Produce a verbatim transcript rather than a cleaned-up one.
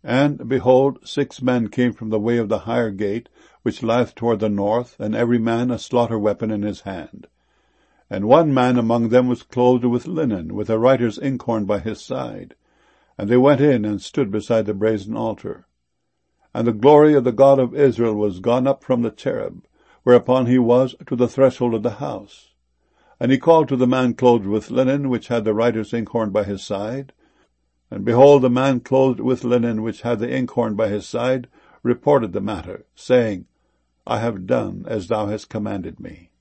And, behold, six men came from the way of the higher gate, which lieth toward the north, and every man a slaughter weapon in his hand. And one man among them was clothed with linen, with a writer's inkhorn by his side. And they went in and stood beside the brazen altar. And the glory of the God of Israel was gone up from the cherub, whereupon he was, to the threshold of the house. And he called to the man clothed with linen, which had the writer's inkhorn by his side. And behold, the man clothed with linen, which had the inkhorn by his side, reported the matter, saying, I have done as thou hast commanded me.